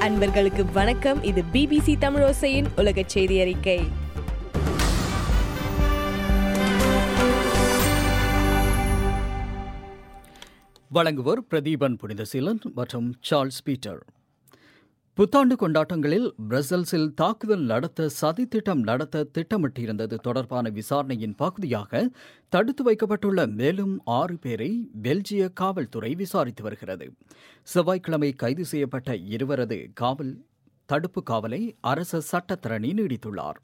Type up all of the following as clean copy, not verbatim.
அன்பர்களுக்கு வணக்கம். இது BBC தமிழோசையின் உலக செய்தி அறிக்கை. வழங்குவோர் பிரதீபன் புனிதசீலன் மற்றும் சார்ல்ஸ் பீட்டர். புத்தாண்டு கொண்டாட்டங்களில் பிரசல்ஸில் தாக்குதல் நடத்த சதித்திட்டம் நடத்த திட்டமிட்டிருந்தது தொடர்பான விசாரணையின் பகுதியாக தடுத்து வைக்கப்பட்டுள்ள மேலும் 6 பேரை பெல்ஜிய காவல்துறை விசாரித்து வருகிறது. செவ்வாய்க்கிழமை கைது செய்யப்பட்ட இருவரது தடுப்பு காவலை அரச சட்டத்தரணி நீடித்துள்ளார்.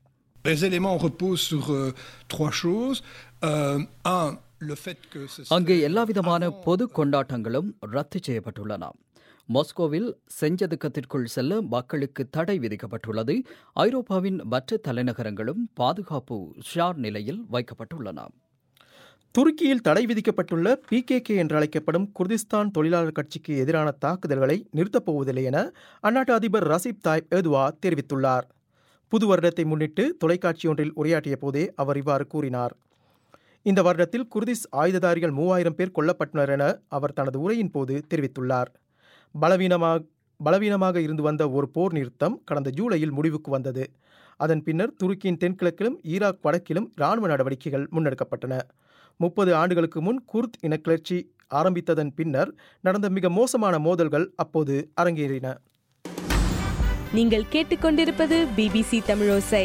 அங்கு எல்லாவிதமான பொது கொண்டாட்டங்களும் ரத்து செய்யப்பட்டுள்ளன. மாஸ்கோவில் செஞ்சதுக்கத்திற்குள் செல்ல மக்களுக்கு தடை விதிக்கப்பட்டுள்ளது. ஐரோப்பாவின் மற்ற தலைநகரங்களும் பாதுகாப்பு உஷார் நிலையில் வைக்கப்பட்டுள்ளன. துருக்கியில் தடை விதிக்கப்பட்டுள்ள PKK என்று அழைக்கப்படும் குர்திஸ்தான் தொழிலாளர் கட்சிக்கு எதிரான தாக்குதல்களை நிறுத்தப் போவதில்லை என அந்நாட்டு அதிபர் ரசீப் தாயிப் எர்துவான் தெரிவித்துள்ளார். புது வருடத்தை முன்னிட்டு தொலைக்காட்சி ஒன்றில் உரையாற்றிய போதே அவர் இவ்வாறு கூறினார். இந்த வருடத்தில் குர்திஸ் ஆயுததாரிகள் 3000 பேர் கொல்லப்பட்டனர் என அவர் தனது உரையின் போது தெரிவித்துள்ளார். பலவீனமாக இருந்து வந்த ஒரு போர் நிறுத்தம் கடந்த ஜூலையில் முடிவுக்கு வந்தது. அதன் பின்னர் துருக்கியின் தென்கிழக்கிலும் ஈராக் வடக்கிலும் இராணுவ நடவடிக்கைகள் முன்னெடுக்கப்பட்டன. 30 ஆண்டுகளுக்கு முன் குர்த் இனக்கிளர்ச்சி ஆரம்பித்ததன் பின்னர் நடந்த மிக மோசமான மோதல்கள் அப்போது அரங்கேறின. நீங்கள் கேட்டுக்கொண்டிருப்பது BBC தமிழோசை.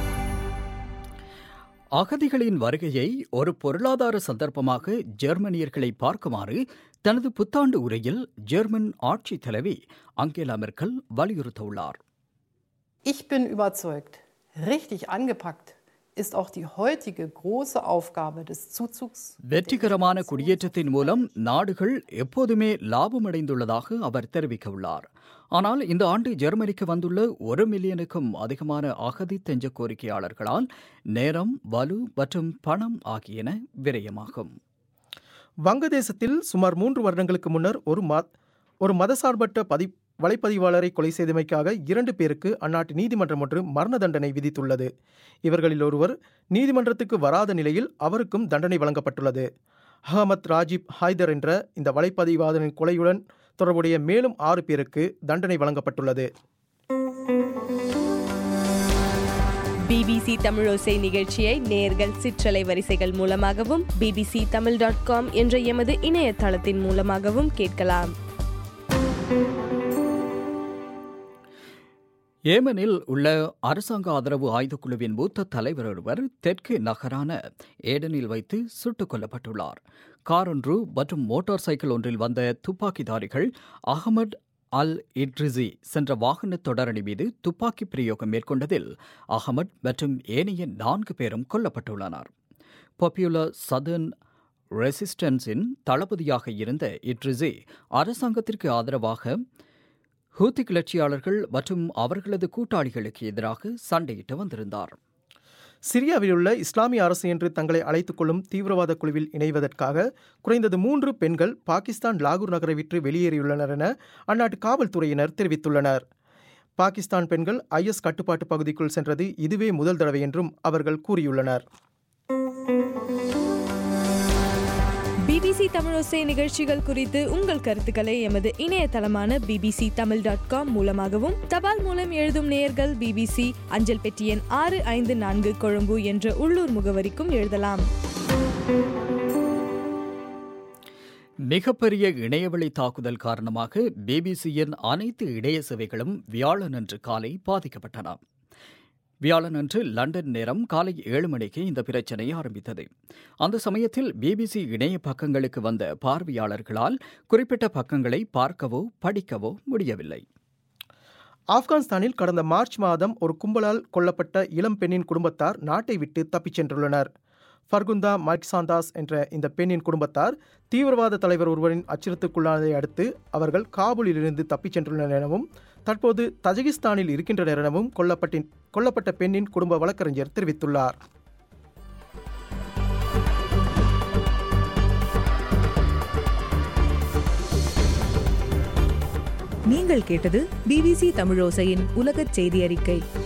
அகதிகளின் வருகையை ஒரு பொருளாதார சந்தர்ப்பமாக ஜெர்மனியர்களை பார்க்குமாறு தனது புத்தாண்டு உரையில் ஜெர்மன் ஆட்சித் தலைவி அங்கேலா மெர்க்கல் வலியுறுத்தியுள்ளார். Ich bin überzeugt, richtig angepackt ist auch die heutige große Aufgabe des Zuzugs. வெற்றிகரமான குடியேற்றத்தின் மூலம் நாடுகள் எப்போதுமே லாபமடைந்துள்ளதாக அவர் தெரிவிக்கவுள்ளார். ஆனால் இந்த ஆண்டு ஜெர்மனிக்கு வந்துள்ள 1 மில்லியனுக்கும் அதிகமான அகதி தஞ்ச கோரிக்கையாளர்களால் நேரம், வலு மற்றும் பணம் ஆகியன விரயமாகும். வங்கதேசத்தில் சுமார் 3 வருடங்களுக்கு முன்னர் ஒரு மதசார்பற்ற வலைப்பதிவாளரை கொலை செய்தமைக்காக 2 பேருக்கு அந்நாட்டு நீதிமன்றம் ஒன்று மரண தண்டனை விதித்துள்ளது. இவர்களில் ஒருவர் நீதிமன்றத்துக்கு வராத நிலையில் அவருக்கும் தண்டனை வழங்கப்பட்டுள்ளது. அஹமத் ராஜிப் ஹைதர் என்ற இந்த வலைப்பதிவாளரின் கொலையுடன் தொடர்புடைய மேலும் 6 பேருக்கு தண்டனை வழங்கப்பட்டுள்ளது. BBC தமிழோசை நிகழ்ச்சியை நேயர்கள் சிற்றலை வரிசைகள் மூலமாகவும் bbctamil.com என்ற எமது இணையதளத்தின் மூலமாகவும் கேட்கலாம். ஏமனில் உள்ள அரசாங்க ஆதரவு ஆயுதக்குழுவின் மூத்த தலைவர் ஒருவர் தெற்கு நகரான ஏடனில் வைத்து சுட்டுக் கொல்லப்பட்டுள்ளார். கார் ஒன்று மற்றும் மோட்டார் சைக்கிள் ஒன்றில் வந்த துப்பாக்கிதாரிகள் அகமது அல் இட்ரிசி சென்ற வாகன தொடரணி மீது துப்பாக்கி பிரயோகம் மேற்கொண்டதில் அகமது மற்றும் ஏனைய 4 பேரும் கொல்லப்பட்டுள்ளனர். பாப்புலர் சதர்ன் ரெசிஸ்டன்ஸின் தளபதியாக இருந்த இட்ரிசி அரசாங்கத்திற்கு ஆதரவாக ஹூத்தி கிளர்ச்சியாளர்கள் மற்றும் அவர்களது கூட்டாளிகளுக்கு எதிராக சண்டையிட்டு வந்திருந்தார். சிரியாவில் உள்ள இஸ்லாமிய அரசு என்று தங்களை அழைத்துக் கொள்ளும் தீவிரவாத குழுவில் இணைவதற்காக குறைந்தது 3 பெண்கள் பாகிஸ்தான் லாகூர் நகரை விட்டு வெளியேறியுள்ளனர் என அந்நாட்டு காவல்துறையினர் தெரிவித்துள்ளனர். பாகிஸ்தான் பெண்கள் IS கட்டுப்பாட்டு பகுதிக்குள் சென்றது இதுவே முதல் தடவை என்றும் அவர்கள் கூறியுள்ளனர். BBC தமிழோசை நிகழ்ச்சிகள் குறித்து உங்கள் கருத்துக்களை எமது இணையதளமான bbctamil.com மூலமாகவும் தபால் மூலம் எழுதும் நேயர்கள் BBC அஞ்சல் பெட்டி எண் 654 கொழும்பு என்ற உள்ளூர் முகவரிக்கும் எழுதலாம். மிகப்பெரிய இணையவழி தாக்குதல் காரணமாக BBCயின் அனைத்து இணைய சேவைகளும் வியாழனன்று காலை பாதிக்கப்பட்டன. வியாழனன்று லண்டன் நேரம் காலை 7 மணிக்கு இந்த பிரச்சினை ஆரம்பித்தது. அந்த சமயத்தில் BBC இணைய பக்கங்களுக்கு வந்த பார்வையாளர்களால் குறிப்பிட்ட பக்கங்களை பார்க்கவோ படிக்கவோ முடியவில்லை. ஆப்கானிஸ்தானில் கடந்த மார்ச் மாதம் ஒரு கும்பலால் கொல்லப்பட்ட இளம் பெண்ணின் குடும்பத்தார் நாட்டை விட்டு தப்பிச் சென்றுள்ளனர். ஃபர்குந்தா மல்க்சாந்தாஸ் என்ற இந்த பெண்ணின் குடும்பத்தார் தீவிரவாத தலைவர் ஒருவரின் அச்சுறுத்தலுக்குள்ளானதை அடுத்து அவர்கள் காபூலில் இருந்து தப்பிச் சென்றுள்ளனர் எனவும் தற்போது தஜிகிஸ்தானில் இருக்கின்றனர் எனவும் கொல்லப்பட்ட பெண்ணின் குடும்ப வழக்கறிஞர் தெரிவித்துள்ளார். நீங்கள் கேட்டது BBC தமிழோசையின் உலகச் செய்தி அறிக்கை.